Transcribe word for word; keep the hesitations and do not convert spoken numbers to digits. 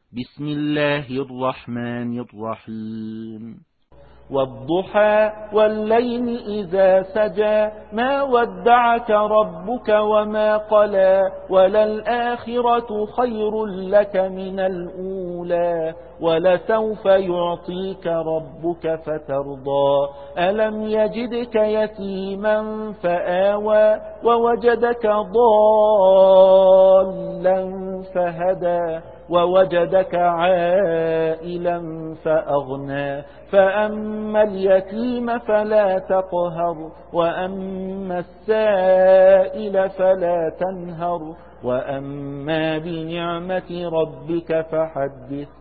بسم الله الرحمن الرحيم والضحى والليل إذا سجى ما ودعك ربك وما قلى وللآخرة خير لك من الأولى ولسوف يعطيك ربك فترضى ألم يجدك يتيما فآوى ووجدك ضالا فهدى ووجدك عائلا فأغنى فأما اليتيم فلا تقهر وأما السائل فلا تنهر وأما بنعمة ربك فحدث